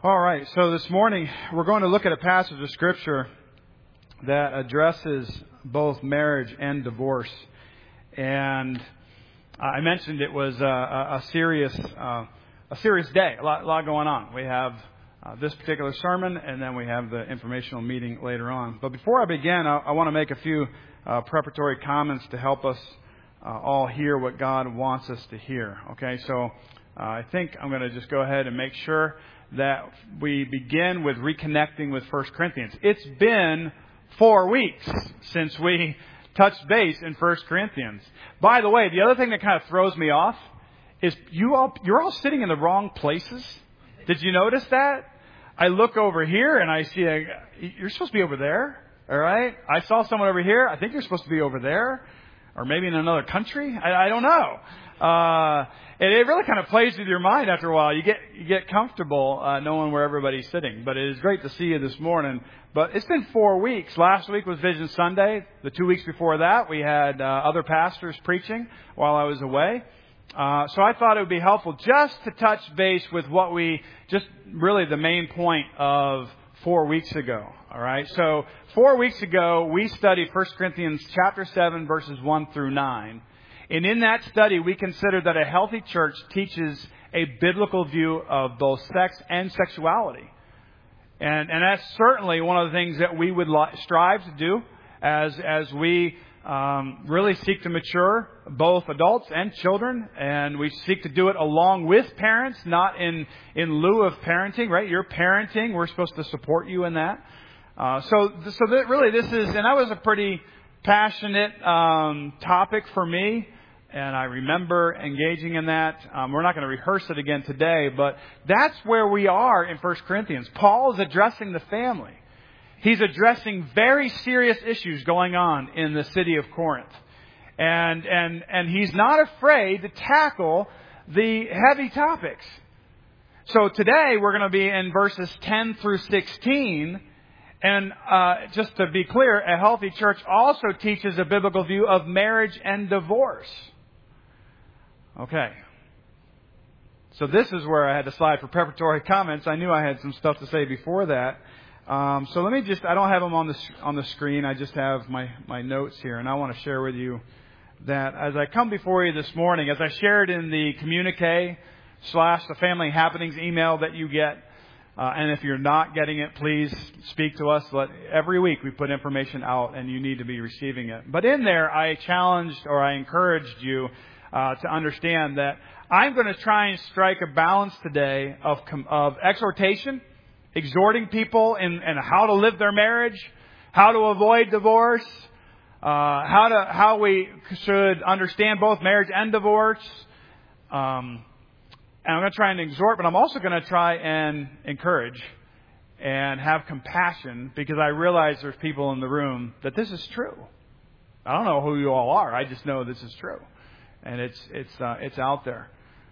All right, so this morning we're going to look at a passage of Scripture that addresses both marriage and divorce. And I mentioned it was a serious day, a lot going on. We have this particular sermon, and then we have the informational meeting later on. But before I begin, I want to make a few preparatory comments to help us all hear what God wants us to hear. Okay, so I think I'm going to just go ahead and make sure that we begin with reconnecting with 1 Corinthians. It's been 4 weeks since we touched base in 1 Corinthians. By the way, the other thing that kind of throws me off is you're all sitting in the wrong places. Did you notice that? I look over here and I see you're supposed to be over there. All right. I saw someone over here. I think you're supposed to be over there, or maybe in another country. I don't know. It really kind of plays with your mind after a while. You get comfortable knowing where everybody's sitting. But it is great to see you this morning. But it's been 4 weeks. Last week was Vision Sunday. The 2 weeks before that, we had other pastors preaching while I was away. So I thought it would be helpful just to touch base with what really the main point of 4 weeks ago. All right. So 4 weeks ago, we studied 1 Corinthians chapter 7, verses 1 through 9. And in that study, we considered that a healthy church teaches a biblical view of both sex and sexuality. And that's certainly one of the things that we would strive to do as we really seek to mature both adults and children. And we seek to do it along with parents, not in lieu of parenting, right? You're parenting. We're supposed to support you in that. So really this is, and that was a pretty passionate topic for me. And I remember engaging in that. We're not going to rehearse it again today, but that's where we are in 1 Corinthians. Paul is addressing the family. He's addressing very serious issues going on in the city of Corinth. And he's not afraid to tackle the heavy topics. So today we're going to be in verses 10 through 16. And just to be clear, a healthy church also teaches a biblical view of marriage and divorce. Okay. So this is where I had to slide for preparatory comments. I knew I had some stuff to say before that. So let me I don't have them on the screen. I just have my notes here. And I want to share with you that as I come before you this morning, as I shared in the communique / the family happenings email that you get, and if you're not getting it, please speak to us. Every week we put information out and you need to be receiving it. But in there, I encouraged you to understand that I'm going to try and strike a balance today of exhortation, exhorting people in how to live their marriage, how to avoid divorce, how we should understand both marriage and divorce. And I'm going to try and exhort, but I'm also going to try and encourage and have compassion, because I realize there's people in the room that this is true. I don't know who you all are. I just know this is true. And it's out there.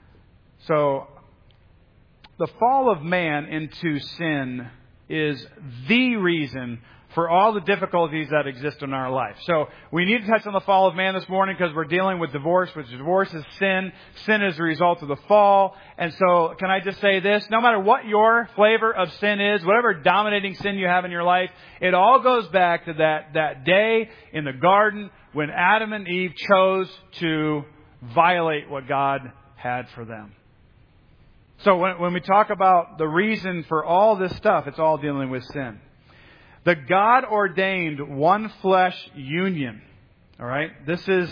So the fall of man into sin is the reason for all the difficulties that exist in our life. So we need to touch on the fall of man this morning because we're dealing with divorce, which divorce is sin. Sin is the result of the fall. And so can I just say this? No matter what your flavor of sin is, whatever dominating sin you have in your life, it all goes back to that day in the garden when Adam and Eve chose to violate what God had for them. So when we talk about the reason for all this stuff, it's all dealing with sin. The God-ordained one flesh union. All right? This is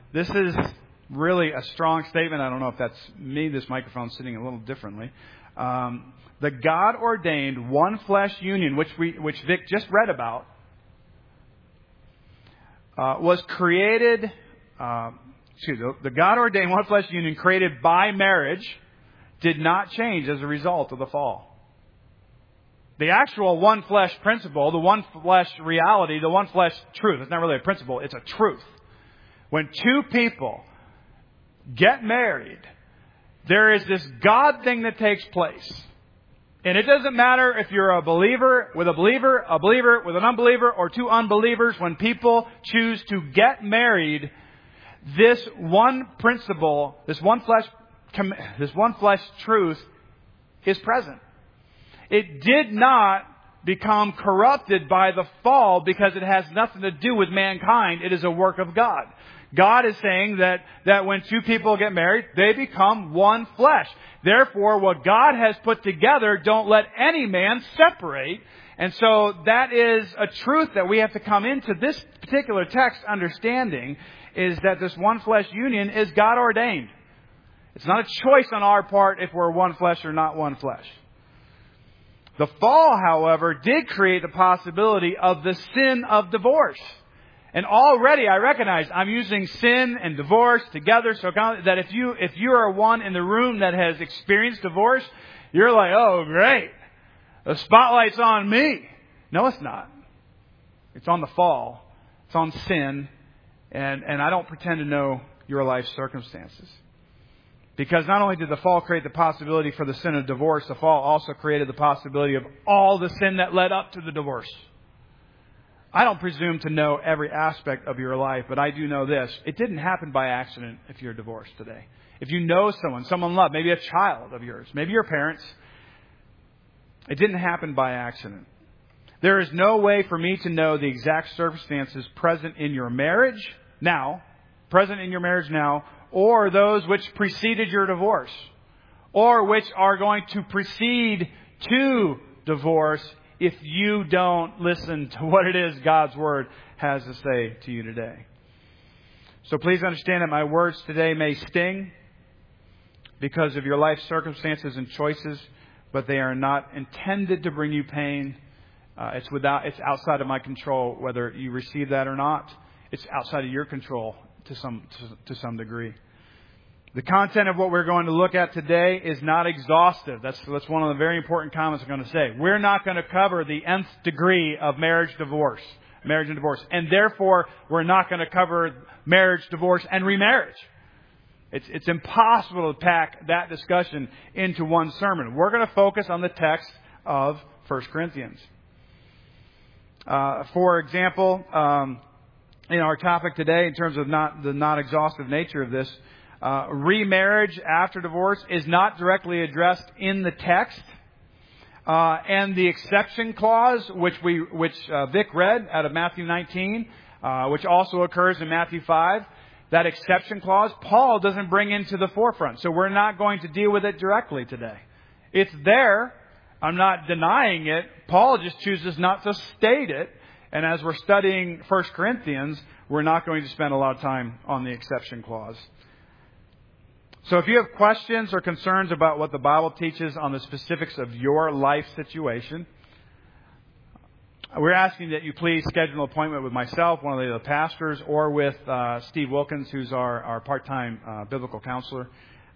really a strong statement. I don't know if that's me. This microphone's sitting a little differently. The God-ordained one flesh union, which Vic just read about, was created. The God-ordained one flesh union created by marriage did not change as a result of the fall. The actual one flesh principle, the one flesh reality, the one flesh truth, it's not really a principle, it's a truth. When two people get married, there is this God thing that takes place. And it doesn't matter if you're a believer with an unbeliever, or two unbelievers. When people choose to get married, this one principle, this one flesh truth is present. It did not become corrupted by the fall because it has nothing to do with mankind. It is a work of God. God is saying that when two people get married, they become one flesh. Therefore, what God has put together, don't let any man separate. And so that is a truth that we have to come into this particular text understanding, is that this one flesh union is God ordained. It's not a choice on our part if we're one flesh or not one flesh. The fall, however, did create the possibility of the sin of divorce. And already I recognize I'm using sin and divorce together, so that if you are one in the room that has experienced divorce, you're like, oh great, the spotlight's on me. No, it's not. It's on the fall. It's on sin. And I don't pretend to know your life circumstances. Because not only did the fall create the possibility for the sin of divorce, the fall also created the possibility of all the sin that led up to the divorce. I don't presume to know every aspect of your life, but I do know this. It didn't happen by accident if you're divorced today. If you know someone loved, maybe a child of yours, maybe your parents, it didn't happen by accident. There is no way for me to know the exact circumstances present in your marriage now, or those which preceded your divorce, or which are going to precede to divorce if you don't listen to what it is God's Word has to say to you today. So please understand that my words today may sting because of your life circumstances and choices, but they are not intended to bring you pain. It's outside of my control whether you receive that or not. It's outside of your control to some degree. The content of what we're going to look at today is not exhaustive. That's one of the very important comments I'm going to say. We're not going to cover the nth degree of marriage and divorce. And therefore, we're not going to cover marriage, divorce, and remarriage. It's impossible to pack that discussion into one sermon. We're going to focus on the text of 1 Corinthians. For example, in our topic today, in terms of the not exhaustive nature of this, remarriage after divorce is not directly addressed in the text, and the exception clause, which Vic read out of Matthew 19, which also occurs in Matthew 5, that exception clause, Paul doesn't bring into the forefront. So we're not going to deal with it directly today. It's there. I'm not denying it. Paul just chooses not to state it. And as we're studying 1 Corinthians, we're not going to spend a lot of time on the exception clause. So if you have questions or concerns about what the Bible teaches on the specifics of your life situation, we're asking that you please schedule an appointment with myself, one of the pastors, or with Steve Wilkins, who's our part-time biblical counselor.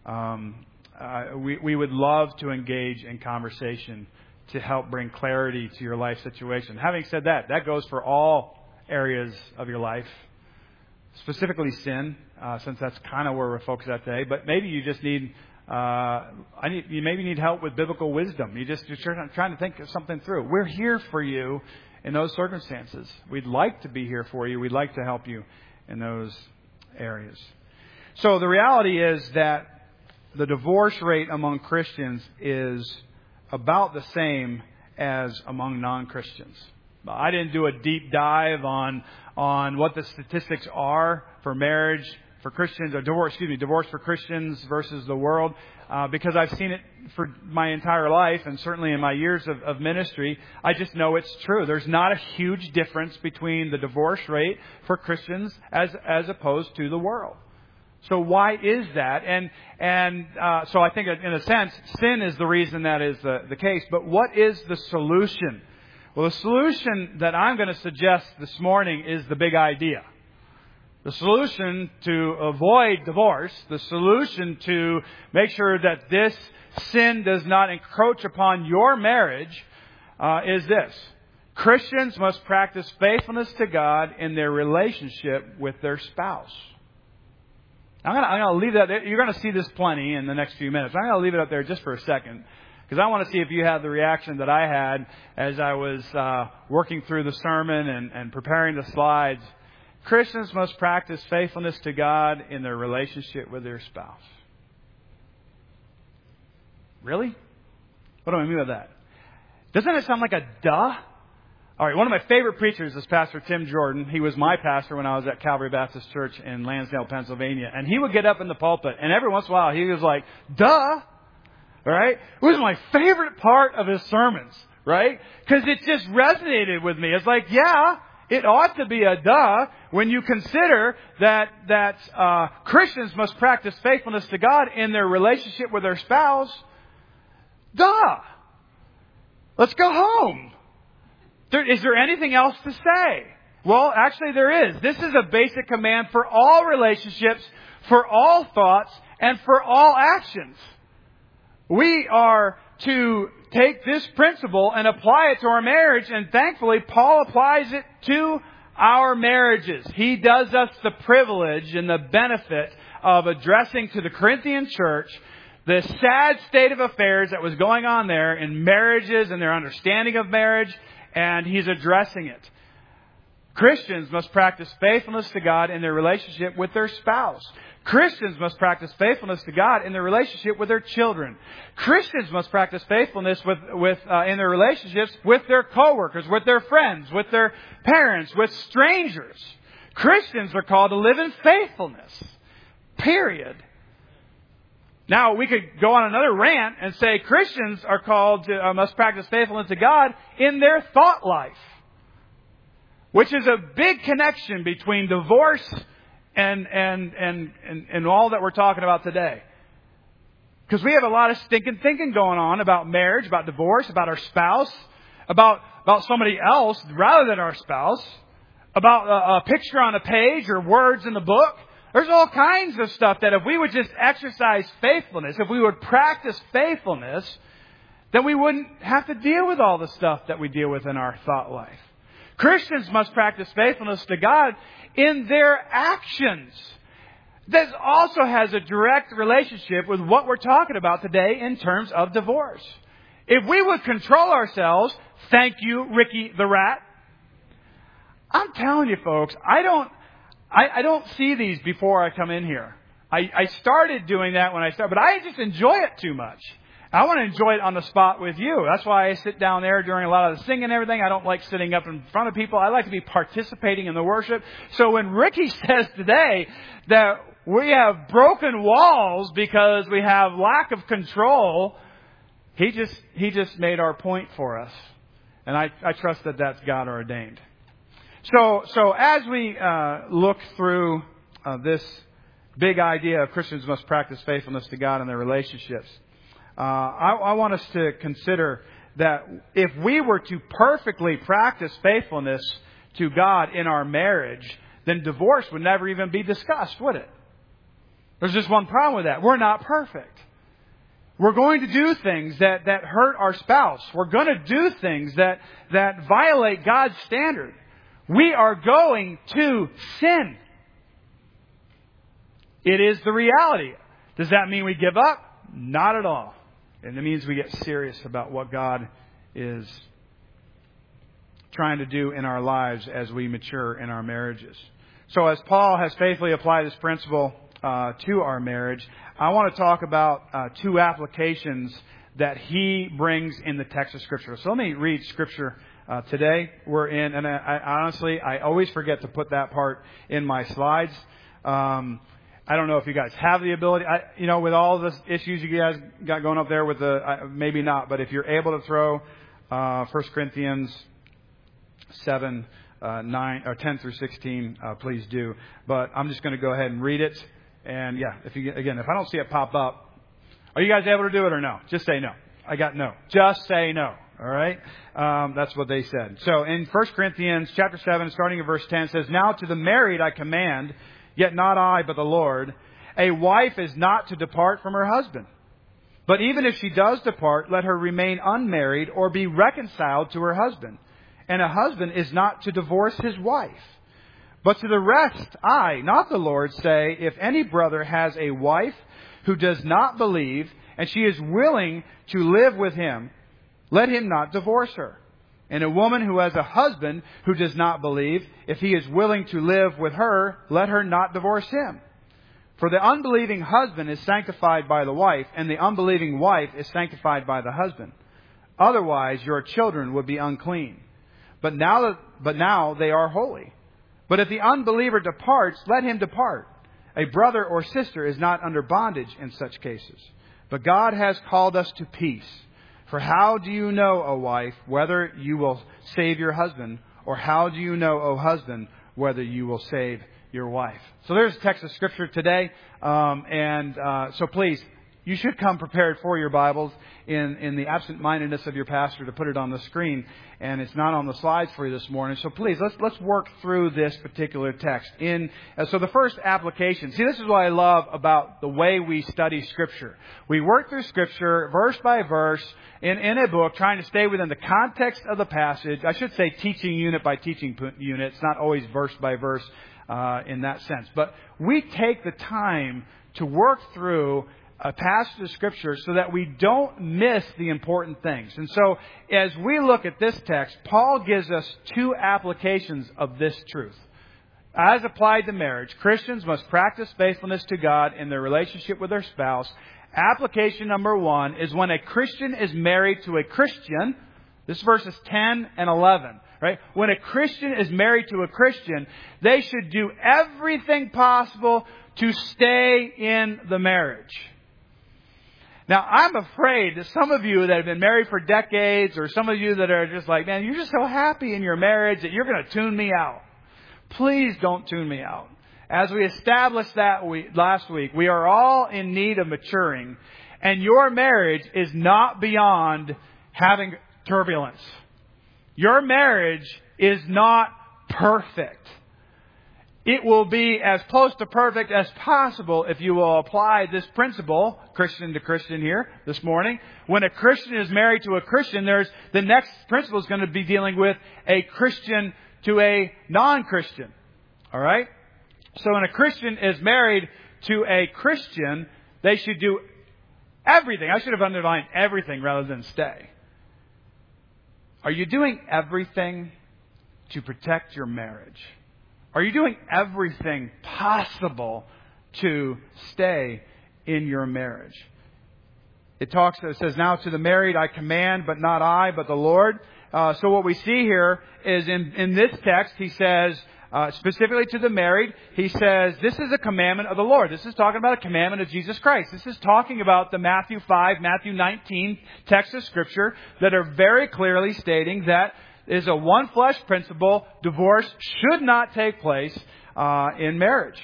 We would love to engage in conversation to help bring clarity to your life situation. Having said that, that goes for all areas of your life, specifically sin, since that's kind of where we're focused at today. But maybe you just need, you maybe need help with biblical wisdom. You're trying to think of something through. We're here for you in those circumstances. We'd like to be here for you. We'd like to help you in those areas. So the reality is that the divorce rate among Christians is about the same as among non-Christians. I didn't do a deep dive on what the statistics are for marriage for Christians, or divorce for Christians versus the world, because I've seen it for my entire life, and certainly in my years of ministry, I just know it's true. There's not a huge difference between the divorce rate for Christians as opposed to the world. So why is that? And so I think in a sense, sin is the reason that is the case. But what is the solution? Well, the solution that I'm going to suggest this morning is the big idea. The solution to avoid divorce, the solution to make sure that this sin does not encroach upon your marriage, is this. Christians must practice faithfulness to God in their relationship with their spouse. I'm going to leave that there. You're going to see this plenty in the next few minutes. I'm going to leave it up there just for a second, because I want to see if you had the reaction that I had as I was working through the sermon and preparing the slides. Christians must practice faithfulness to God in their relationship with their spouse. Really? What do I mean by that? Doesn't it sound like a duh? All right, one of my favorite preachers is Pastor Tim Jordan. He was my pastor when I was at Calvary Baptist Church in Lansdale, Pennsylvania. And he would get up in the pulpit, and every once in a while he was like, duh! All right? It was my favorite part of his sermons, right? Because it just resonated with me. It's like, yeah, it ought to be a duh when you consider that Christians must practice faithfulness to God in their relationship with their spouse. Duh! Let's go home. Is there anything else to say? Well, actually there is. This is a basic command for all relationships, for all thoughts, and for all actions. We are to take this principle and apply it to our marriage, and thankfully Paul applies it to our marriages. He does us the privilege and the benefit of addressing to the Corinthian church the sad state of affairs that was going on there in marriages and their understanding of marriage, and he's addressing it. Christians must practice faithfulness to God in their relationship with their spouse. Christians must practice faithfulness to God in their relationship with their children. Christians must practice faithfulness in their relationships with their coworkers, with their friends, with their parents, with strangers. Christians are called to live in faithfulness. Period. Now, we could go on another rant and say Christians are called to, must practice faithfulness to God in their thought life, which is a big connection between divorce and all that we're talking about today. Because we have a lot of stinking thinking going on about marriage, about divorce, about our spouse, about somebody else rather than our spouse, about a picture on a page or words in the book. There's all kinds of stuff that if we would just exercise faithfulness, if we would practice faithfulness, then we wouldn't have to deal with all the stuff that we deal with in our thought life. Christians must practice faithfulness to God in their actions. This also has a direct relationship with what we're talking about today in terms of divorce. If we would control ourselves, thank you, Ricky the Rat. I'm telling you, folks, I don't see these before I come in here. I started doing that when I started, but I just enjoy it too much. I want to enjoy it on the spot with you. That's why I sit down there during a lot of the singing and everything. I don't like sitting up in front of people. I like to be participating in the worship. So when Ricky says today that we have broken walls because we have lack of control, he just made our point for us. And I trust that that's God ordained. So as we look through this big idea of Christians must practice faithfulness to God in their relationships, I want us to consider that if we were to perfectly practice faithfulness to God in our marriage, then divorce would never even be discussed, would it? There's just one problem with that. We're not perfect. We're going to do things that hurt our spouse. We're going to do things that violate God's standard. We are going to sin. It is the reality. Does that mean we give up? Not at all. And it means we get serious about what God is trying to do in our lives as we mature in our marriages. So as Paul has faithfully applied this principle to our marriage, I want to talk about two applications that he brings in the text of Scripture. So let me read Scripture today. We're in, and I always forget to put that part in my slides. I don't know if you guys have the ability, with all the issues you guys got going up there with maybe not, but if you're able to throw 1 Corinthians 7, 9, or 10 through 16, please do. But I'm just going to go ahead and read it. And yeah, if I don't see it pop up, are you guys able to do it or no? Just say no. I got no. Just say no. All right? That's what they said. So in 1 Corinthians chapter 7, starting at verse 10, it says, "Now to the married I command, yet not I, but the Lord, a wife is not to depart from her husband. But even if she does depart, let her remain unmarried or be reconciled to her husband. And a husband is not to divorce his wife. But to the rest, I, not the Lord, say, if any brother has a wife who does not believe, and she is willing to live with him, let him not divorce her. And a woman who has a husband who does not believe, if he is willing to live with her, let her not divorce him. For the unbelieving husband is sanctified by the wife, and the unbelieving wife is sanctified by the husband. Otherwise, your children would be unclean. But now they are holy. But if the unbeliever departs, let him depart. A brother or sister is not under bondage in such cases. But God has called us to peace. For how do you know, O wife, whether you will save your husband? Or how do you know, O husband, whether you will save your wife? So there's a text of Scripture today. So please, you should come prepared for your Bibles in the absent-mindedness of your pastor to put it on the screen. And it's not on the slides for you this morning. So please, let's work through this particular text. So the first application. See, this is what I love about the way we study Scripture. We work through Scripture verse by verse in a book, trying to stay within the context of the passage. I should say teaching unit by teaching unit. It's not always verse by verse in that sense. But we take the time to work through a passage of Scripture so that we don't miss the important things. And so, as we look at this text, Paul gives us two applications of this truth. As applied to marriage, Christians must practice faithfulness to God in their relationship with their spouse. Application number 1 is when a Christian is married to a Christian. This is verses 10 and 11. Right? When a Christian is married to a Christian, they should do everything possible to stay in the marriage. Now, I'm afraid that some of you that have been married for decades, or some of you that are just like, man, you're just so happy in your marriage that you're going to tune me out. Please don't tune me out. As we established that last week, we are all in need of maturing, and your marriage is not beyond having turbulence. Your marriage is not perfect. It will be as close to perfect as possible if you will apply this principle, Christian to Christian here this morning. When a Christian is married to a Christian, the next principle is going to be dealing with a Christian to a non-Christian. All right? So when a Christian is married to a Christian, they should do everything. I should have underlined everything rather than stay. Are you doing everything to protect your marriage? Are you doing everything possible to stay in your marriage? It says, now to the married I command, but not I, but the Lord. So what we see here is in this text, he says, specifically to the married, he says, this is a commandment of the Lord. This is talking about a commandment of Jesus Christ. This is talking about the Matthew 5, Matthew 19 text of Scripture that are very clearly stating that is a one flesh principle. Divorce should not take place in marriage.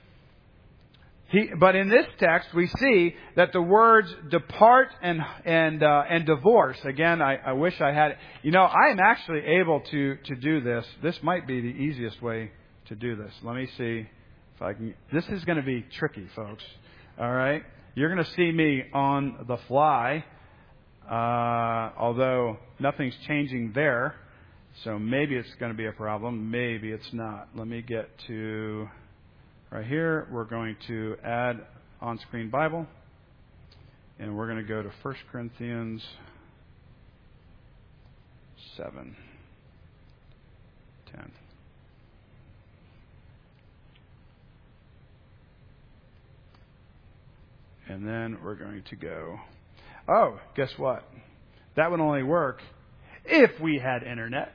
But in this text, we see that the words depart and divorce. Again, I wish I had. I am actually able to do this. This might be the easiest way to do this. Let me see if I can. This is going to be tricky, folks. All right, you're going to see me on the fly, although nothing's changing there. So maybe it's going to be a problem. Maybe it's not. Let me get to right here. We're going to add on-screen Bible. And we're going to go to 1 Corinthians 7, 10. And then we're going to go. Oh, guess what? That would only work if we had internet.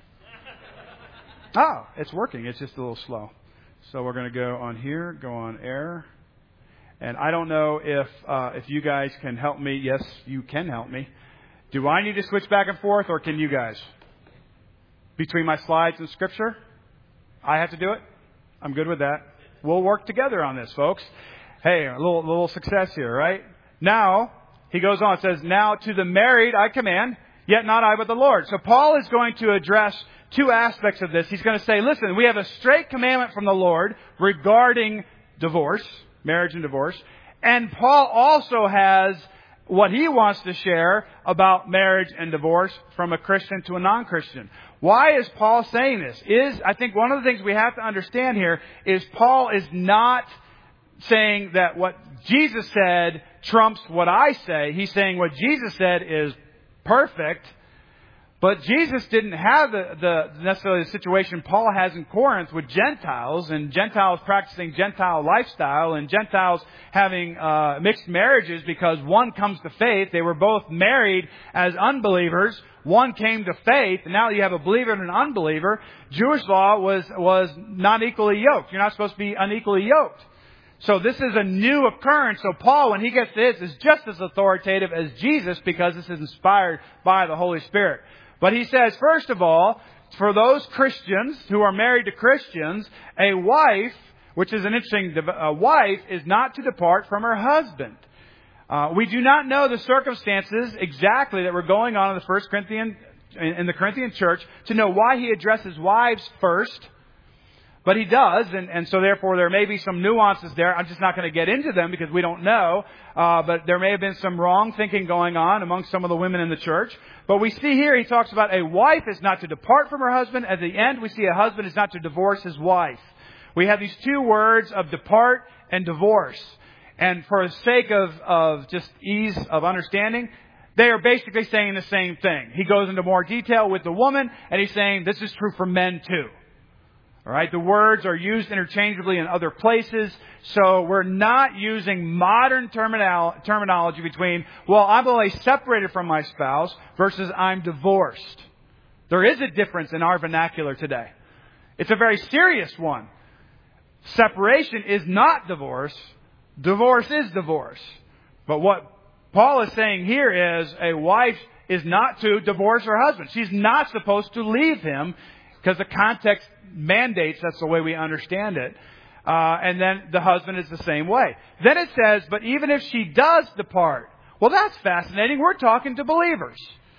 Oh, it's working. It's just a little slow. So we're going to go on here, go on air. And I don't know if you guys can help me. Yes, you can help me. Do I need to switch back and forth, or can you guys? Between my slides and Scripture? I have to do it? I'm good with that. We'll work together on this, folks. Hey, a little success here, right? Now, he goes on, says, now to the married I command, yet not I but the Lord. So Paul is going to address two aspects of this. He's going to say, listen, we have a straight commandment from the Lord regarding divorce, marriage and divorce. And Paul also has what he wants to share about marriage and divorce from a Christian to a non-Christian. Why is Paul saying this? I think one of the things we have to understand here is Paul is not saying that what Jesus said trumps what I say. He's saying what Jesus said is perfect. But Jesus didn't have necessarily the situation Paul has in Corinth with Gentiles, and Gentiles practicing Gentile lifestyle, and Gentiles having mixed marriages because one comes to faith. They were both married as unbelievers. One came to faith, and now you have a believer and an unbeliever. Jewish law was not equally yoked. You're not supposed to be unequally yoked. So this is a new occurrence. So Paul, when he gets this, is just as authoritative as Jesus because this is inspired by the Holy Spirit. But he says, first of all, for those Christians who are married to Christians, a wife, which is an interesting, a wife is not to depart from her husband. We do not know the circumstances exactly that were going on in the Corinthian church to know why he addresses wives first. But he does, and so therefore there may be some nuances there. I'm just not going to get into them because we don't know. But there may have been some wrong thinking going on among some of the women in the church. But we see here he talks about a wife is not to depart from her husband. At the end we see a husband is not to divorce his wife. We have these two words of depart and divorce. And for the sake of just ease of understanding, they are basically saying the same thing. He goes into more detail with the woman, and he's saying this is true for men too. All right, the words are used interchangeably in other places, so we're not using modern terminology between, well, I'm only separated from my spouse versus I'm divorced. There is a difference in our vernacular today. It's a very serious one. Separation is not divorce. Divorce is divorce. But what Paul is saying here is a wife is not to divorce her husband. She's not supposed to leave him because the context mandates that's the way we understand it. And then the husband is the same way. Then it says, but even if she does depart. Well, that's fascinating. We're talking to believers.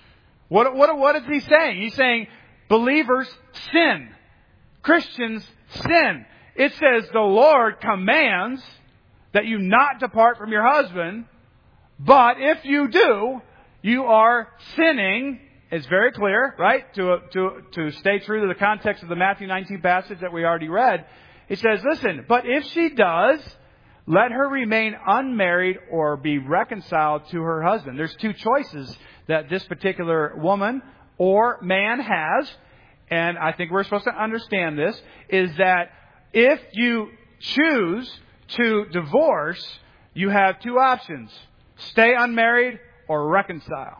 What is he saying? He's saying believers sin. Christians sin. It says the Lord commands that you not depart from your husband. But if you do, you are sinning. It's very clear, right? To stay true to the context of the Matthew 19 passage that we already read. It says, listen, but if she does, let her remain unmarried or be reconciled to her husband. There's two choices that this particular woman or man has. And I think we're supposed to understand this, is that if you choose to divorce, you have two options. Stay unmarried or reconcile.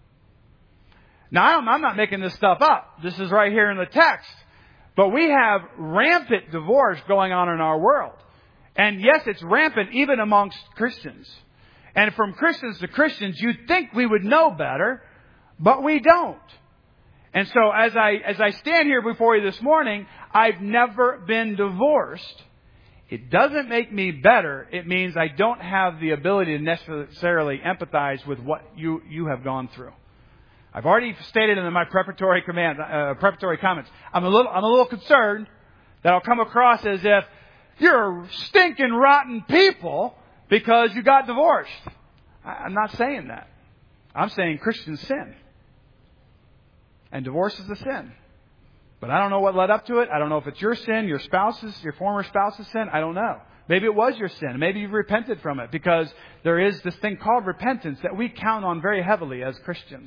Now, I'm not making this stuff up. This is right here in the text. But we have rampant divorce going on in our world. And yes, it's rampant even amongst Christians. And from Christians to Christians, you'd think we would know better, but we don't. And so as I stand here before you this morning, I've never been divorced. It doesn't make me better. It means I don't have the ability to necessarily empathize with what you have gone through. I've already stated in my preparatory comments. I'm a little concerned that I'll come across as if you're stinking rotten people because you got divorced. I'm not saying that. I'm saying Christians sin. And divorce is a sin. But I don't know what led up to it. I don't know if it's your sin, your former spouse's sin. I don't know. Maybe it was your sin. Maybe you've repented from it because there is this thing called repentance that we count on very heavily as Christians.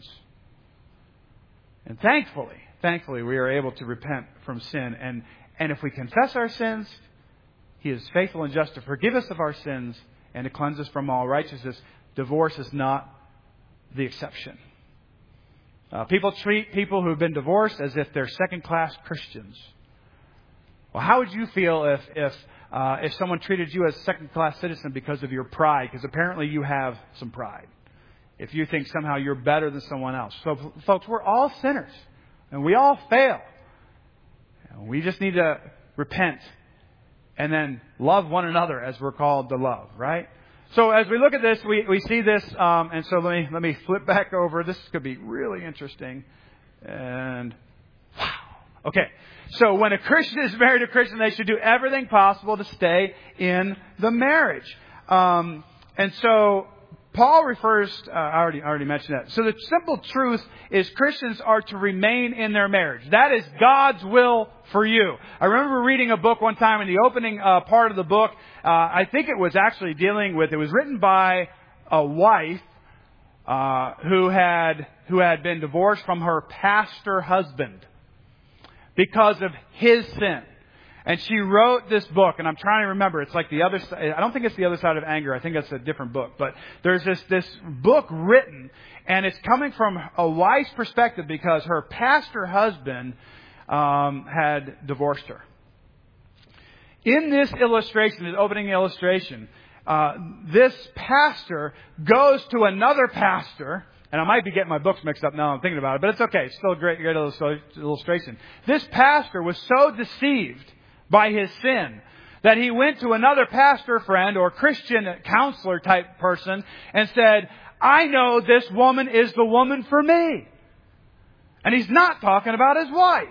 And thankfully, we are able to repent from sin. And if we confess our sins, He is faithful and just to forgive us of our sins and to cleanse us from all righteousness. Divorce is not the exception. People treat people who have been divorced as if they're second-class Christians. Well, how would you feel if someone treated you as a second-class citizen because of your pride? Because apparently you have some pride. If you think somehow you're better than someone else. So, folks, we're all sinners. And we all fail. And we just need to repent. And then love one another as we're called to love, right? So as we look at this, we see this. And so let me flip back over. This could be really interesting. And wow. Okay. So when a Christian is married to a Christian, they should do everything possible to stay in the marriage. And so Paul refers, I already mentioned that. So the simple truth is Christians are to remain in their marriage. That is God's will for you. I remember reading a book one time in the opening part of the book. I think it was actually it was written by a wife who had been divorced from her pastor husband because of his sin. And she wrote this book, and I'm trying to remember. It's like the other side. I don't think it's The Other Side of Anger. I think that's a different book. But there's this book written, and it's coming from a wife's perspective because her pastor husband had divorced her. In this illustration, this opening illustration, this pastor goes to another pastor. And I might be getting my books mixed up now I'm thinking about it, but it's okay. It's still a great illustration. This pastor was so deceived by his sin that he went to another pastor friend or Christian counselor type person and said, I know this woman is the woman for me. And he's not talking about his wife.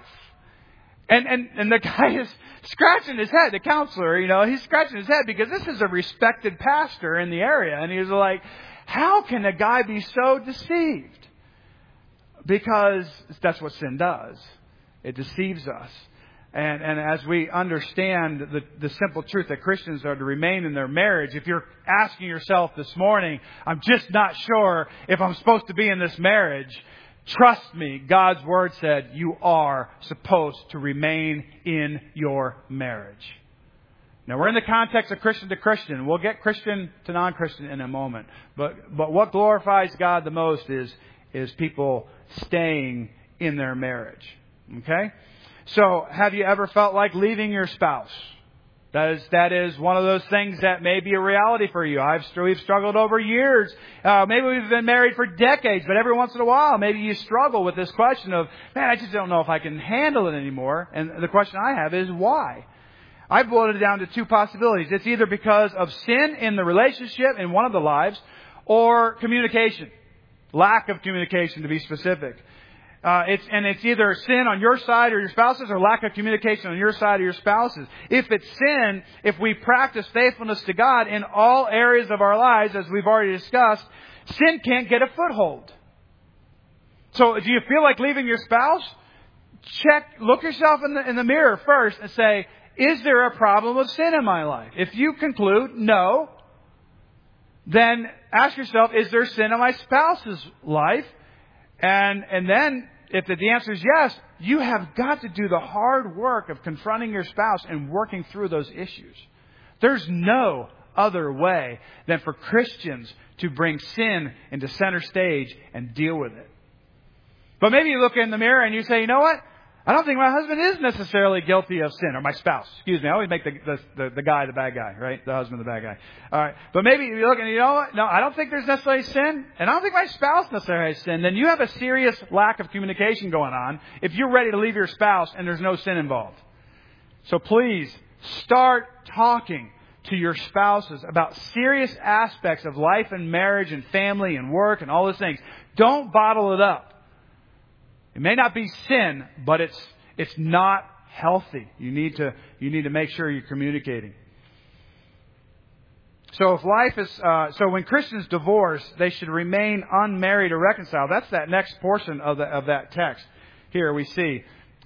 And the guy is scratching his head, the counselor, he's scratching his head because this is a respected pastor in the area. And he's like, how can a guy be so deceived? Because that's what sin does. It deceives us. And as we understand the simple truth that Christians are to remain in their marriage, if you're asking yourself this morning, I'm just not sure if I'm supposed to be in this marriage, trust me, God's Word said you are supposed to remain in your marriage. Now, we're in the context of Christian to Christian. We'll get Christian to non-Christian in a moment. But what glorifies God the most is people staying in their marriage. Okay? So, have you ever felt like leaving your spouse? That is one of those things that may be a reality for you. We've struggled over years. Maybe we've been married for decades, but every once in a while, maybe you struggle with this question of, man, I just don't know if I can handle it anymore. And the question I have is, why? I've boiled it down to two possibilities. It's either because of sin in the relationship in one of the lives, or communication. Lack of communication, to be specific. It's either sin on your side or your spouse's, or lack of communication on your side or your spouse's. If it's sin, if we practice faithfulness to God in all areas of our lives, as we've already discussed, sin can't get a foothold. So do you feel like leaving your spouse? Look yourself in the mirror first and say, is there a problem of sin in my life? If you conclude no, then ask yourself, is there sin in my spouse's life? And then, if the answer is yes, you have got to do the hard work of confronting your spouse and working through those issues. There's no other way than for Christians to bring sin into center stage and deal with it. But maybe you look in the mirror and you say, you know what? I don't think my husband is necessarily guilty of sin, or my spouse. Excuse me. I always make the guy the bad guy, right? The husband the bad guy. All right. But maybe you look and you know what? No, I don't think there's necessarily sin, and I don't think my spouse necessarily has sin. Then you have a serious lack of communication going on if you're ready to leave your spouse and there's no sin involved. So please start talking to your spouses about serious aspects of life and marriage and family and work and all those things. Don't bottle it up. It may not be sin, but it's not healthy. You need to make sure you're communicating. So when Christians divorce, they should remain unmarried or reconciled. That's that next portion of that text. Here we see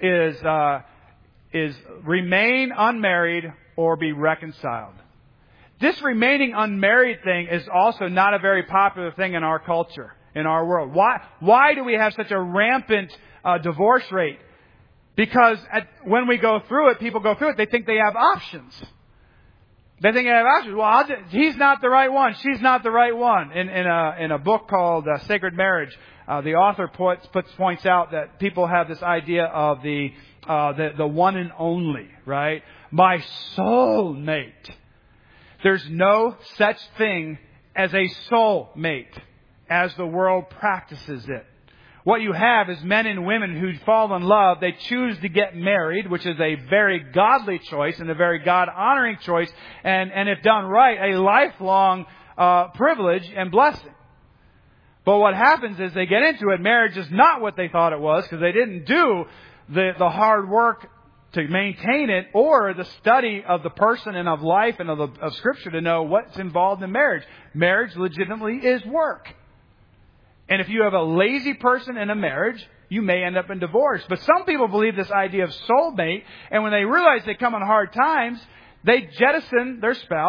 is remain unmarried or be reconciled. This remaining unmarried thing is also not a very popular thing in our culture. In our world. Why do we have such a rampant divorce rate? Because when we go through it, people go through it, they think they have options. They think they have options. Well, he's not the right one. She's not the right one. In a book called Sacred Marriage, the author points out that people have this idea of the one and only, right? My soul mate. There's no such thing as a soul mate, as the world practices it. What you have is men and women who fall in love. They choose to get married, which is a very godly choice and a very God-honoring choice. And if done right, a lifelong privilege and blessing. But what happens is they get into it. Marriage is not what they thought it was because they didn't do the hard work to maintain it, or the study of the person and of life and of Scripture to know what's involved in marriage. Marriage legitimately is work. And if you have a lazy person in a marriage, you may end up in divorce. But some people believe this idea of soulmate, and when they realize they come on hard times, they jettison their spouse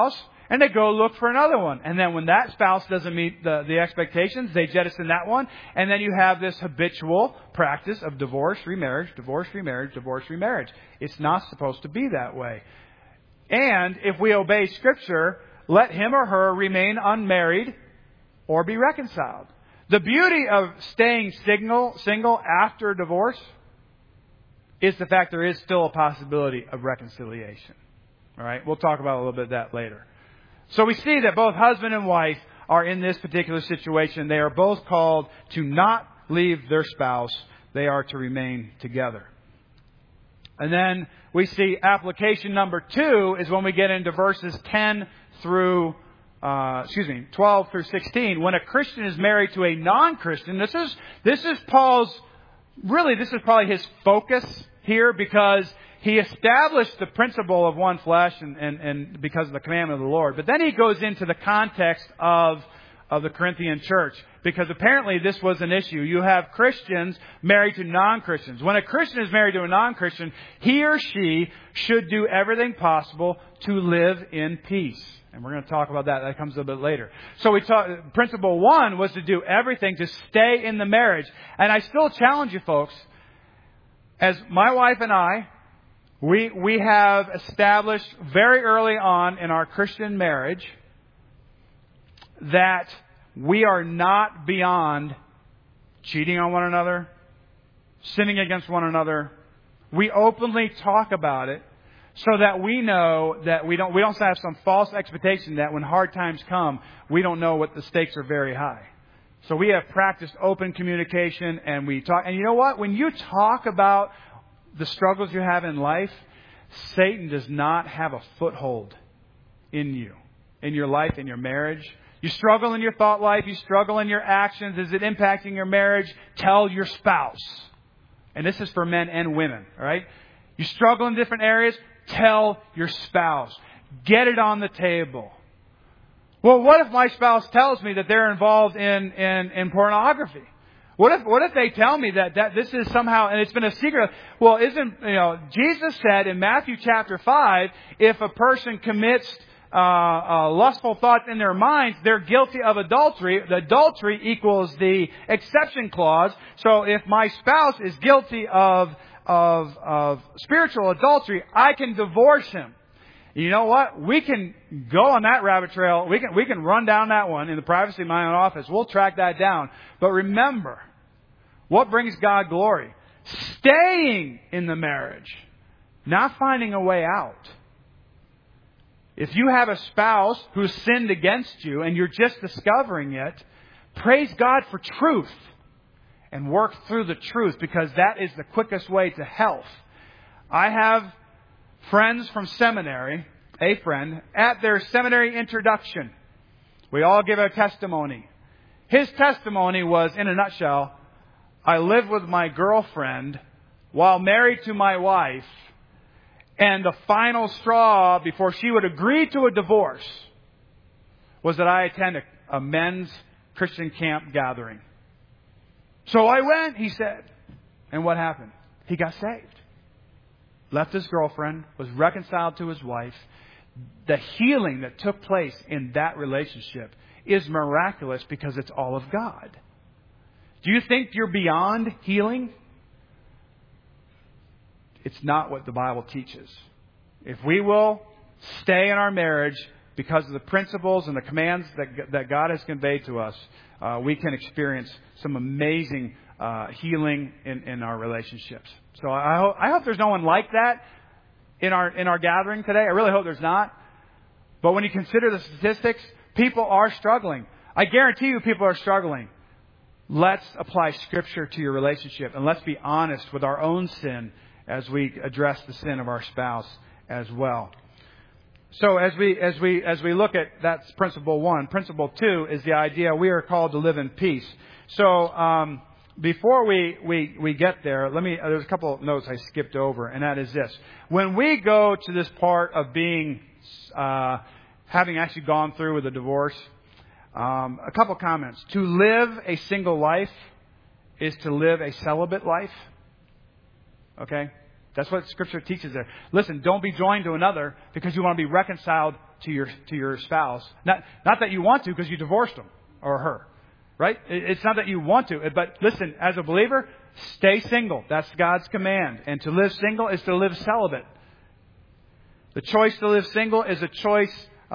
and they go look for another one. And then when that spouse doesn't meet the expectations, they jettison that one. And then you have this habitual practice of divorce, remarriage, divorce, remarriage, divorce, remarriage. It's not supposed to be that way. And if we obey Scripture, let him or her remain unmarried or be reconciled. The beauty of staying single after divorce is the fact there is still a possibility of reconciliation. All right? We'll talk about a little bit of that later. So we see that both husband and wife are in this particular situation. They are both called to not leave their spouse. They are to remain together. And then we see application number 2 is when we get into verses 12 through 16. When a Christian is married to a non-Christian, this is probably his focus here, because he established the principle of one flesh and because of the commandment of the Lord. But then he goes into the context of the Corinthian church, because apparently this was an issue. You have Christians married to non-Christians. When a Christian is married to a non-Christian, he or she should do everything possible to live in peace. And we're going to talk about that. That comes a bit later. So principle 1 was to do everything to stay in the marriage. And I still challenge you folks, as my wife and I, we have established very early on in our Christian marriage that we are not beyond cheating on one another, sinning against one another. We openly talk about it so that we know that we don't have some false expectation that when hard times come, we don't know what the stakes are very high. So we have practiced open communication, and we talk. And you know what? When you talk about the struggles you have in life, Satan does not have a foothold in you, in your life, in your marriage. You struggle in your thought life. You struggle in your actions. Is it impacting your marriage? Tell your spouse. And this is for men and women, all right? You struggle in different areas. Tell your spouse. Get it on the table. Well, what if my spouse tells me that they're involved in pornography? What if they tell me that this is somehow, and it's been a secret? Well, Jesus said in Matthew chapter 5, if a person commits lustful thoughts in their minds, they're guilty of adultery. The adultery equals the exception clause. So if my spouse is guilty of spiritual adultery, I can divorce him. You know what? We can go on that rabbit trail. We can run down that one in the privacy of my own office. We'll track that down. But remember, what brings God glory? Staying in the marriage, not finding a way out. If you have a spouse who's sinned against you and you're just discovering it, praise God for truth and work through the truth, because that is the quickest way to health. I have friends from seminary, a friend, at their seminary introduction. We all give a testimony. His testimony was, in a nutshell, I lived with my girlfriend while married to my wife, and the final straw before she would agree to a divorce was that I attend a men's Christian camp gathering. So I went, he said. And what happened? He got saved. Left his girlfriend, was reconciled to his wife. The healing that took place in that relationship is miraculous because it's all of God. Do you think you're beyond healing? It's not what the Bible teaches. If we will stay in our marriage because of the principles and the commands that God has conveyed to us, we can experience some amazing healing in our relationships. So I hope there's no one like that in our gathering today. I really hope there's not. But when you consider the statistics, people are struggling. I guarantee you people are struggling. Let's apply Scripture to your relationship, and let's be honest with our own sin as we address the sin of our spouse as well. So as we look at that's principle 1, principle 2 is the idea we are called to live in peace. So before we get there, there's a couple of notes I skipped over, and that is this: when we go to this part of being having actually gone through with a divorce, a couple of comments. To live a single life is to live a celibate life. Okay? That's what Scripture teaches there. Listen, don't be joined to another because you want to be reconciled to your spouse. Not that you want to because you divorced him or her. Right? It's not that you want to. But listen, as a believer, stay single. That's God's command. And to live single is to live celibate. The choice to live single is a choice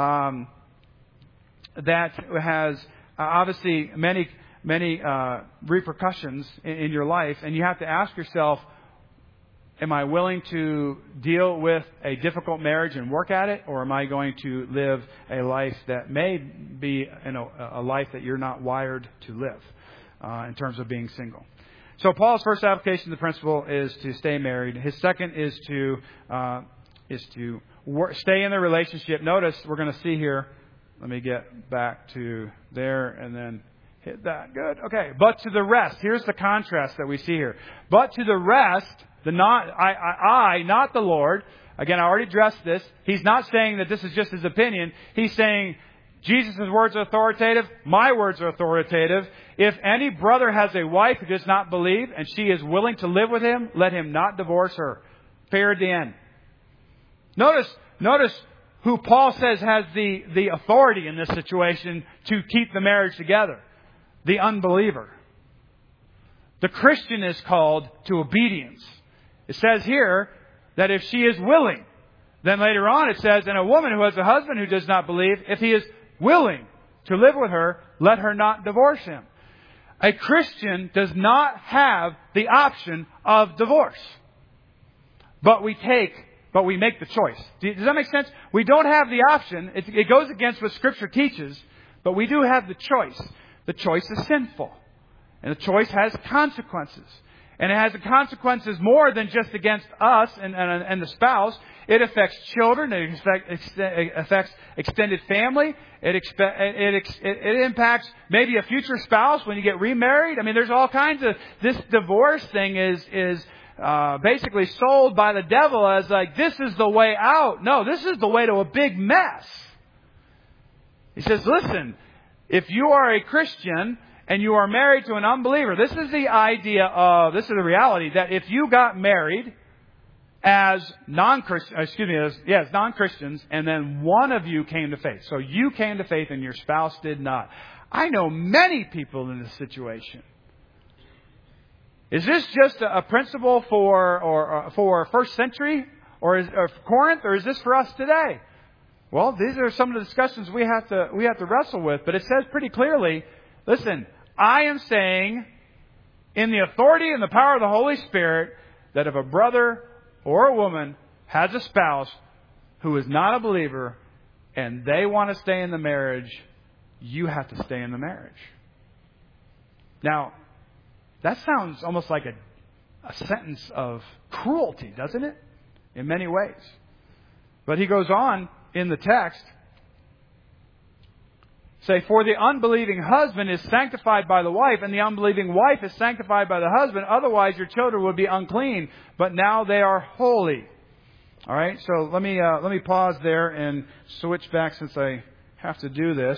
that has obviously many repercussions in your life. And you have to ask yourself, am I willing to deal with a difficult marriage and work at it? Or am I going to live a life that may be a life that you're not wired to live in terms of being single? So Paul's first application of the principle is to stay married. His second is to stay in the relationship. Notice we're going to see here. Let me get back to there and then hit that. Good. Okay. But to the rest. Here's the contrast that we see here. But to the rest, not the Lord. Again, I already addressed this. He's not saying that this is just his opinion. He's saying Jesus' words are authoritative. My words are authoritative. If any brother has a wife who does not believe and she is willing to live with him, let him not divorce her. Period. The end. Notice who Paul says has the authority in this situation to keep the marriage together. The unbeliever. The Christian is called to obedience. It says here that if she is willing, then later on it says, and a woman who has a husband who does not believe, if he is willing to live with her, let her not divorce him. A Christian does not have the option of divorce. But we make the choice. Does that make sense? We don't have the option. It goes against what Scripture teaches, but we do have the choice. The choice is sinful. And the choice has consequences. And it has consequences more than just against us and the spouse. It affects children. It affects extended family. It impacts maybe a future spouse when you get remarried. I mean, there's all kinds of... This divorce thing is basically sold by the devil as like, this is the way out. No, this is the way to a big mess. He says, listen, if you are a Christian and you are married to an unbeliever, this is the reality that if you got married as non-Christians, and then one of you came to faith. So you came to faith and your spouse did not. I know many people in this situation. Is this just a principle for first century or Corinth, or is this for us today? Well, these are some of the discussions we have to wrestle with. But it says pretty clearly, listen, I am saying in the authority and the power of the Holy Spirit that if a brother or a woman has a spouse who is not a believer and they want to stay in the marriage, you have to stay in the marriage. Now, that sounds almost like a sentence of cruelty, doesn't it? In many ways. But he goes on in the text. Say, for the unbelieving husband is sanctified by the wife, and the unbelieving wife is sanctified by the husband. Otherwise, your children would be unclean, but now they are holy. All right. So let me pause there and switch back since I have to do this.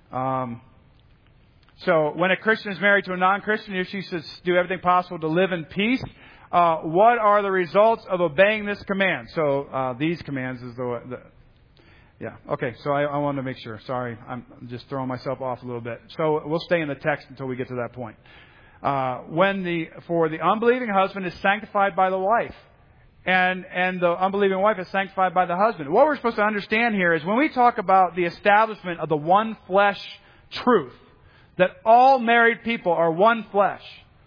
So when a Christian is married to a non-Christian, if she should do everything possible to live in peace, what are the results of obeying this command? So these commands is yeah. Okay. So I want to make sure. Sorry, I'm just throwing myself off a little bit. So we'll stay in the text until we get to that point. For the unbelieving husband is sanctified by the wife, and the unbelieving wife is sanctified by the husband. What we're supposed to understand here is when we talk about the establishment of the one flesh truth, that all married people are one flesh,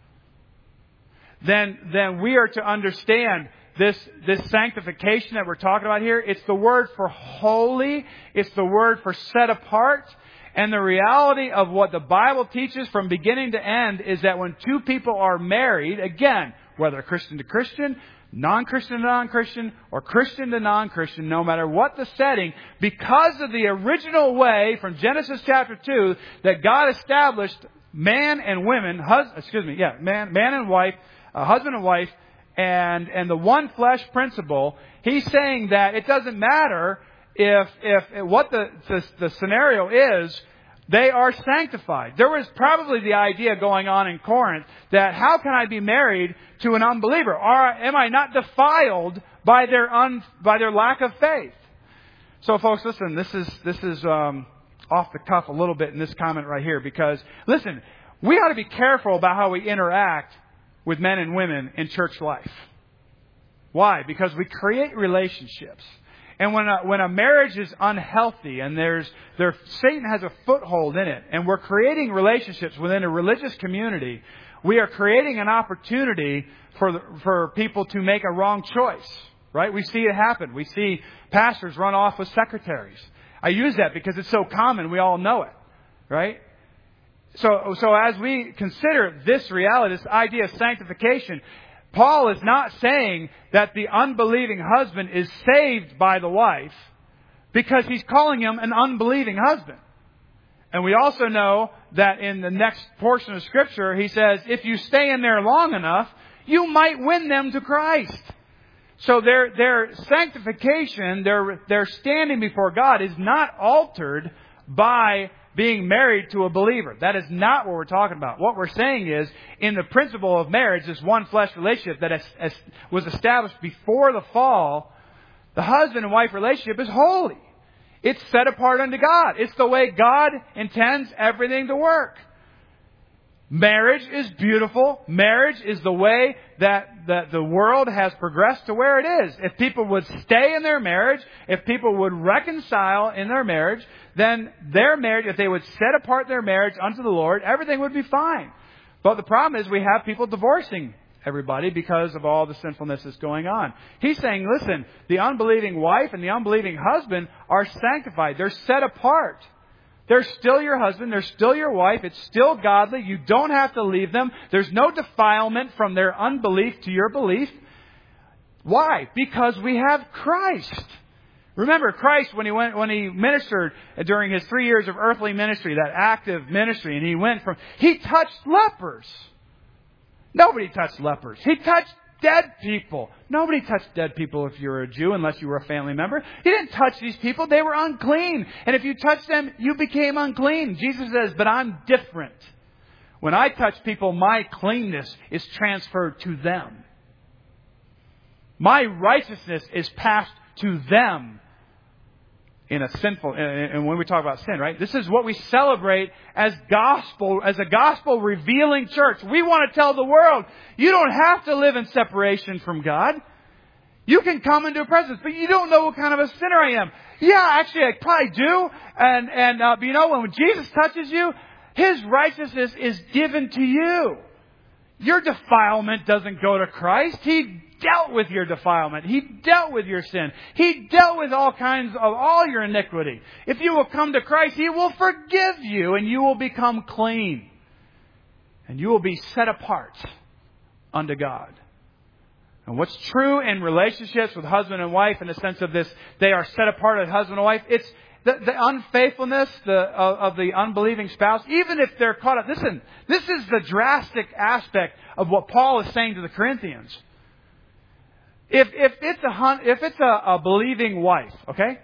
then we are to understand this sanctification that we're talking about here. It's the word for holy. It's the word for set apart. And the reality of what the Bible teaches from beginning to end is that when two people are married, again, whether Christian to Christian, non-Christian to non-Christian, or Christian to non-Christian, no matter what the setting, because of the original way from Genesis chapter 2 that God established man and women, man and wife, husband and wife, and the one flesh principle, he's saying that it doesn't matter if what the scenario is, They are sanctified. There was probably the idea going on in Corinth that how can I be married to an unbeliever? Or am I not defiled by their lack of faith? So, folks, listen. This is off the cuff a little bit in this comment right here, because listen, we ought to be careful about how we interact with men and women in church life. Why? Because we create relationships. And when a marriage is unhealthy and Satan has a foothold in it, and we're creating relationships within a religious community, we are creating an opportunity for people to make a wrong choice. Right? We see it happen. We see pastors run off with secretaries. I use that because it's so common. We all know it. Right? So as we consider this reality, this idea of sanctification, Paul is not saying that the unbelieving husband is saved by the wife, because he's calling him an unbelieving husband. And we also know that in the next portion of Scripture, he says, if you stay in there long enough, you might win them to Christ. So their sanctification, their standing before God is not altered by being married to a believer. That is not what we're talking about. What we're saying is, in the principle of marriage, this one flesh relationship that was established before the fall, the husband and wife relationship is holy. It's set apart unto God. It's the way God intends everything to work. Marriage is beautiful. Marriage is the way that the world has progressed to where it is. If people would stay in their marriage, if people would reconcile in their marriage, then their marriage, if they would set apart their marriage unto the Lord, everything would be fine. But the problem is we have people divorcing everybody because of all the sinfulness that's going on. He's saying, listen, the unbelieving wife and the unbelieving husband are sanctified. They're set apart. They're still your husband. They're still your wife. It's still godly. You don't have to leave them. There's no defilement from their unbelief to your belief. Why? Because we have Christ. Remember, Christ, when he ministered during his 3 years of earthly ministry, that active ministry, and he touched lepers. Nobody touched lepers. He touched dead people. Nobody touched dead people if you were a Jew, unless you were a family member. He didn't touch these people. They were unclean. And if you touched them, you became unclean. Jesus says, but I'm different. When I touch people, my cleanness is transferred to them. My righteousness is passed to them in a sinful, and when we talk about sin, right? This is what we celebrate as a gospel revealing church. We want to tell the world, you don't have to live in separation from God. You can come into a presence, but you don't know what kind of a sinner I am. Yeah, actually, I probably do. But you know, when Jesus touches you, His righteousness is given to you. Your defilement doesn't go to Christ. He dealt with your defilement. He dealt with your sin. He dealt with all kinds of all your iniquity. If you will come to Christ, He will forgive you and you will become clean. And you will be set apart unto God. And what's true in relationships with husband and wife, in the sense of this, they are set apart as husband and wife. It's the unfaithfulness of the unbelieving spouse, even if they're caught up. Listen, this is the drastic aspect of what Paul is saying to the Corinthians. If it's a believing wife, okay?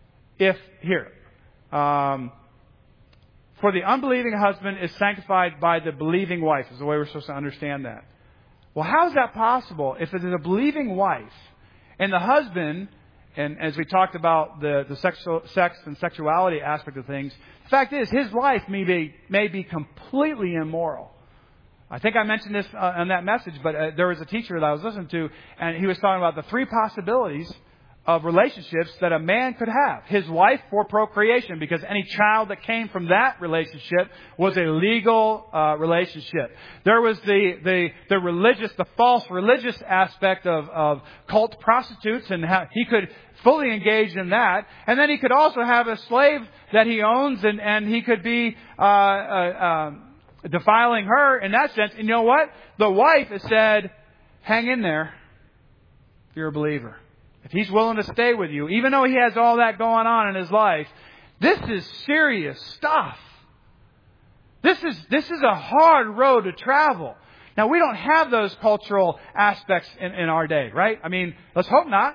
For the unbelieving husband is sanctified by the believing wife, is the way we're supposed to understand that. Well, how is that possible? If it is a believing wife, and the husband, and as we talked about the sex and sexuality aspect of things, the fact is his life may be completely immoral. I think I mentioned this on that message, but there was a teacher that I was listening to, and he was talking about the three possibilities of relationships that a man could have. His wife for procreation, because any child that came from that relationship was a legal relationship. There was the false religious aspect of cult prostitutes, and how he could fully engage in that. And then he could also have a slave that he owns, and he could be defiling her in that sense. And you know what? The wife has said, hang in there if you're a believer. If he's willing to stay with you, even though he has all that going on in his life, this is serious stuff. This is a hard road to travel. Now, we don't have those cultural aspects in our day, right? I mean, let's hope not.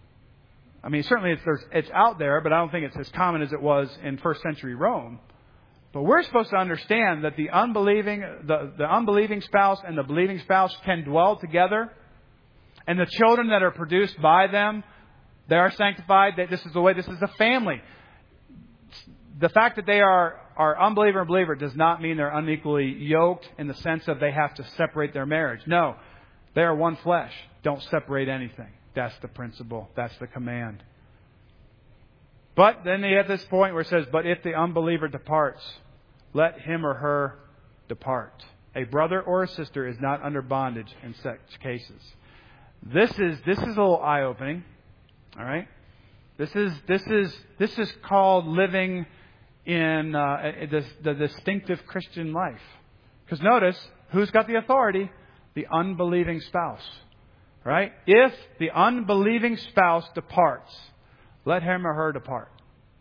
I mean, certainly it's out there, but I don't think it's as common as it was in first century Rome. But we're supposed to understand that the unbelieving spouse and the believing spouse can dwell together. And the children that are produced by them, they are sanctified. That this is the way, this is a family. The fact that they are unbeliever and believer does not mean they're unequally yoked in the sense of they have to separate their marriage. No, they are one flesh. Don't separate anything. That's the principle. That's the command. But then they have this point where it says, but if the unbeliever departs, let him or her depart. A brother or a sister is not under bondage in such cases. This is a little eye-opening. All right? This is called living in the distinctive Christian life. Because notice, who's got the authority? The unbelieving spouse. Right? If the unbelieving spouse departs, let him or her depart.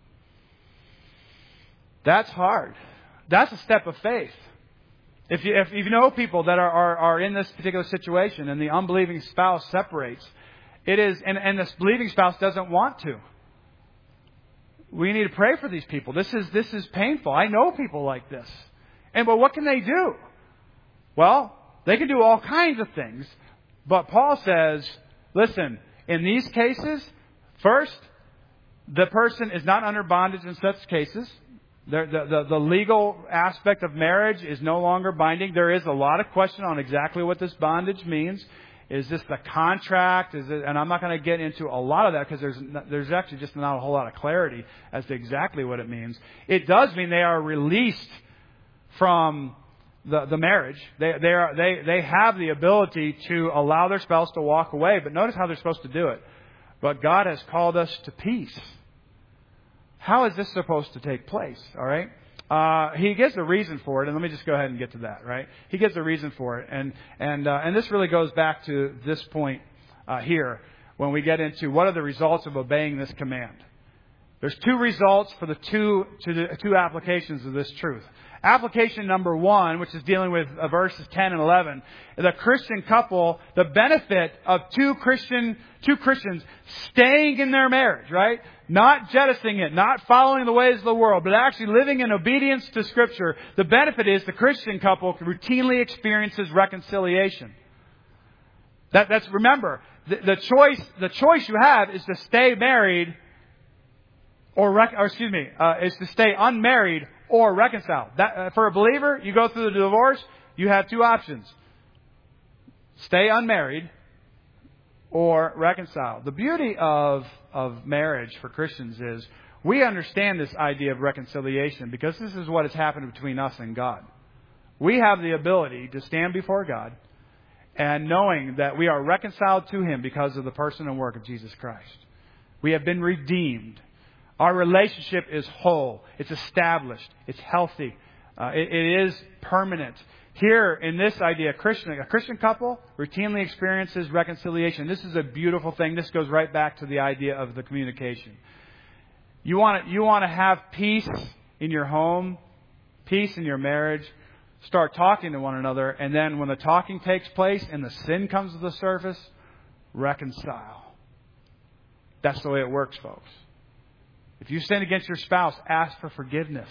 That's hard. That's a step of faith. If you know people that are in this particular situation and the unbelieving spouse separates, it is, and this believing spouse doesn't want to. We need to pray for these people. This is painful. I know people like this. But what can they do? Well, they can do all kinds of things. But Paul says, listen, in these cases, first, the person is not under bondage in such cases. The legal aspect of marriage is no longer binding. There is a lot of question on exactly what this bondage means. Is this the contract? Is it? And I'm not going to get into a lot of that because there's actually just not a whole lot of clarity as to exactly what it means. It does mean they are released from the marriage. They have the ability to allow their spouse to walk away. But notice how they're supposed to do it. But God has called us to peace. How is this supposed to take place? All right. He gives a reason for it, and let me just go ahead and get to that. Right. He gives a reason for it, and this really goes back to this point here when we get into what are the results of obeying this command. There's two results for the two applications of this truth. Application number 1, which is dealing with verses 10 and 11, the Christian couple, the benefit of two Christians staying in their marriage, right? Not jettisoning it, not following the ways of the world, but actually living in obedience to Scripture. The benefit is the Christian couple routinely experiences reconciliation. That's remember, the choice you have is to stay married is to stay unmarried or reconcile. That, for a believer, you go through the divorce, you have two options. Stay unmarried or reconcile. The beauty of marriage for Christians is we understand this idea of reconciliation because this is what has happened between us and God. We have the ability to stand before God and knowing that we are reconciled to Him because of the person and work of Jesus Christ. We have been redeemed. Our relationship is whole. It's established. It's healthy. It is permanent. Here, in this idea, a Christian couple routinely experiences reconciliation. This is a beautiful thing. This goes right back to the idea of the communication. You want to have peace in your home, peace in your marriage. Start talking to one another, and then when the talking takes place and the sin comes to the surface, reconcile. That's the way it works, folks. If you sin against your spouse, ask for forgiveness.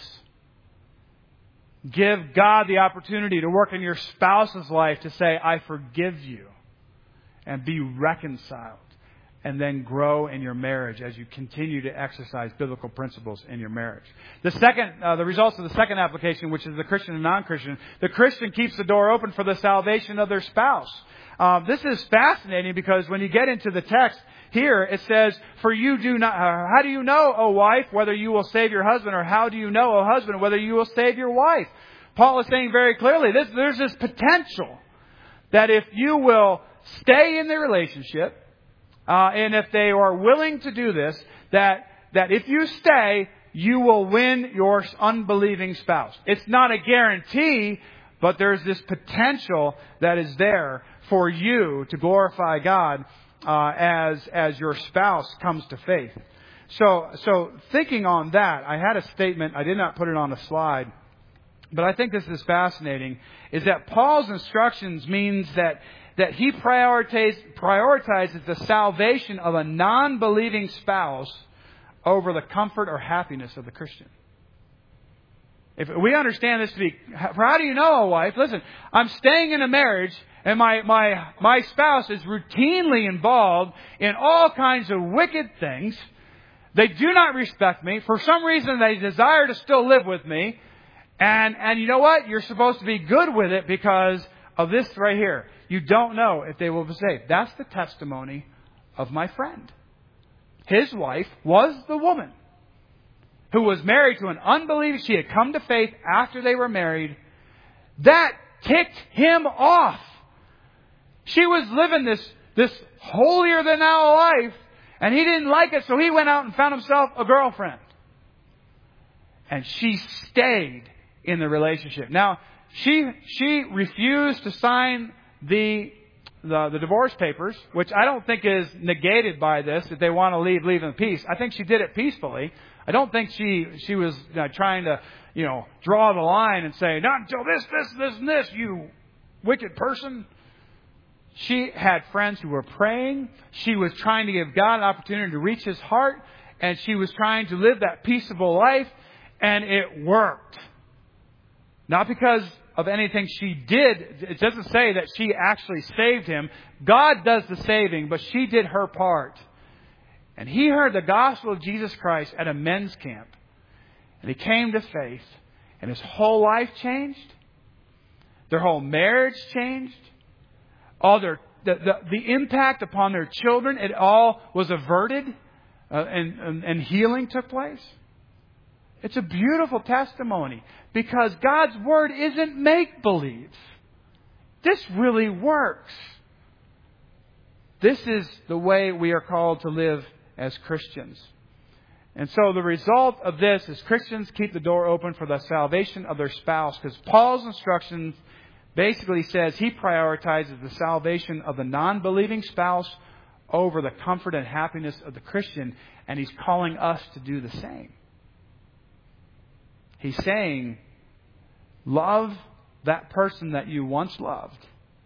Give God the opportunity to work in your spouse's life to say, I forgive you. And be reconciled. And then grow in your marriage as you continue to exercise biblical principles in your marriage. The results of the second application, which is the Christian and non-Christian, the Christian keeps the door open for the salvation of their spouse. This is fascinating because when you get into the text, here it says, "For you do not. How do you know, O wife, whether you will save your husband, or how do you know, O husband, whether you will save your wife?" Paul is saying very clearly, there's this potential that if you will stay in the relationship, and if they are willing to do this, that if you stay, you will win your unbelieving spouse. It's not a guarantee, but there's this potential that is there for you to glorify God as your spouse comes to faith. So thinking on that, I had a statement. I did not put it on a slide, but I think this is fascinating. Is that Paul's instructions means that he prioritizes the salvation of a non-believing spouse over the comfort or happiness of the Christian. If we understand this to be, how do you know a wife? Listen, I'm staying in a marriage and my spouse is routinely involved in all kinds of wicked things. They do not respect me. For some reason, they desire to still live with me. And you know what? You're supposed to be good with it because of this right here. You don't know if they will be saved. That's the testimony of my friend. His wife was the woman who was married to an unbeliever. She had come to faith after they were married. That ticked him off. She was living this holier than thou life, and he didn't like it, so he went out and found himself a girlfriend. And she stayed in the relationship. Now, she refused to sign the divorce papers, which I don't think is negated by this. If they want to leave in peace. I think she did it peacefully. I don't think she was trying to, draw the line and say, not until this, and this, you wicked person. She had friends who were praying. She was trying to give God an opportunity to reach His heart. And she was trying to live that peaceable life. And it worked. Not because of anything she did. It doesn't say that she actually saved him. God does the saving, but she did her part. And he heard the gospel of Jesus Christ at a men's camp. And he came to faith. And his whole life changed. Their whole marriage changed. All the impact upon their children, it all was averted. And healing took place. It's a beautiful testimony. Because God's Word isn't make-believe. This really works. This is the way we are called to live as Christians. And so the result of this is Christians keep the door open for the salvation of their spouse. Because Paul's instructions basically says he prioritizes the salvation of the non-believing spouse over the comfort and happiness of the Christian. And he's calling us to do the same. He's saying, love that person that you once loved,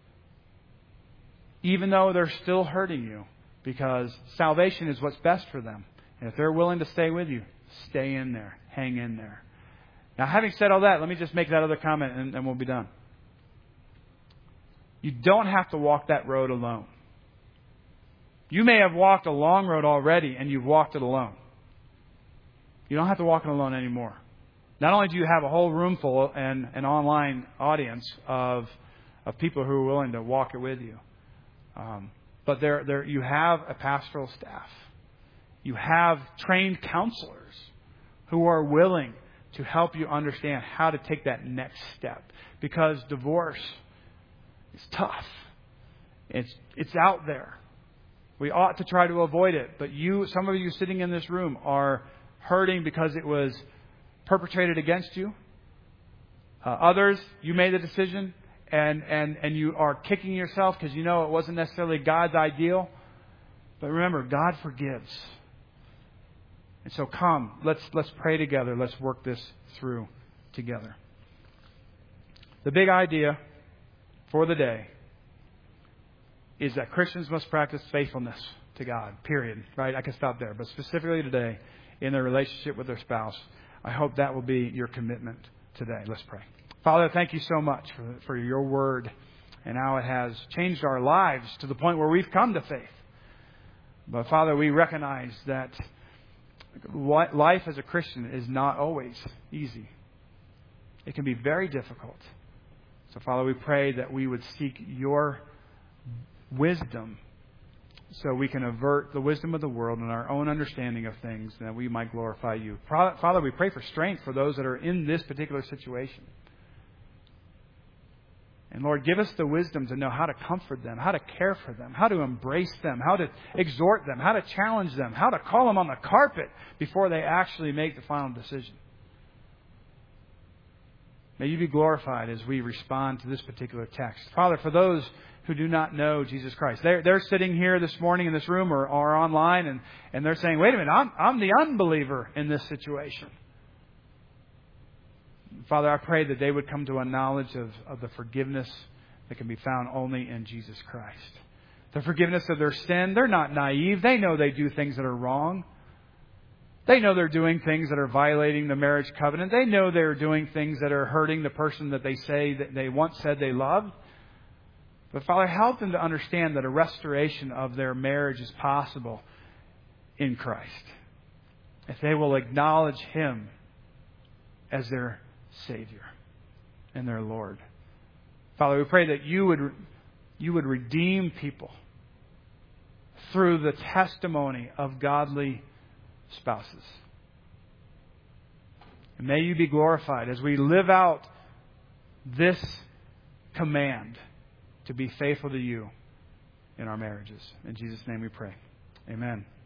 even though they're still hurting you, because salvation is what's best for them. And if they're willing to stay with you, stay in there, hang in there. Now, having said all that, let me just make that other comment and we'll be done. You don't have to walk that road alone. You may have walked a long road already and you've walked it alone. You don't have to walk it alone anymore. Not only do you have a whole room full and an online audience of people who are willing to walk it with you, but there you have a pastoral staff. You have trained counselors who are willing to help you understand how to take that next step. Because divorce is tough. It's out there. We ought to try to avoid it. But some of you sitting in this room are hurting because it was perpetrated against you. Others, you made the decision and you are kicking yourself because you know it wasn't necessarily God's ideal. But remember, God forgives. And so come, let's pray together. Let's work this through together. The big idea for the day is that Christians must practice faithfulness to God, period. Right? I can stop there. But specifically today, in their relationship with their spouse, I hope that will be your commitment today. Let's pray. Father, thank you so much for your word and how it has changed our lives to the point where we've come to faith. But Father, we recognize that life as a Christian is not always easy. It can be very difficult. So Father, we pray that we would seek your wisdom so we can avert the wisdom of the world and our own understanding of things, and that we might glorify you. Father, we pray for strength for those that are in this particular situation. And Lord, give us the wisdom to know how to comfort them, how to care for them, how to embrace them, how to exhort them, how to challenge them, how to call them on the carpet before they actually make the final decision. May you be glorified as we respond to this particular text. Father, for those who do not know Jesus Christ, they're sitting here this morning in this room or online and they're saying, wait a minute, I'm the unbeliever in this situation. Father, I pray that they would come to a knowledge of the forgiveness that can be found only in Jesus Christ. The forgiveness of their sin. They're not naive. They know they do things that are wrong. They know they're doing things that are violating the marriage covenant. They know they're doing things that are hurting the person that they say that they once said they loved. But Father, help them to understand that a restoration of their marriage is possible in Christ, if they will acknowledge Him as their Savior and their Lord. Father, we pray that you would redeem people through the testimony of godly spouses. And may you be glorified as we live out this command to be faithful to you in our marriages. In Jesus' name we pray. Amen.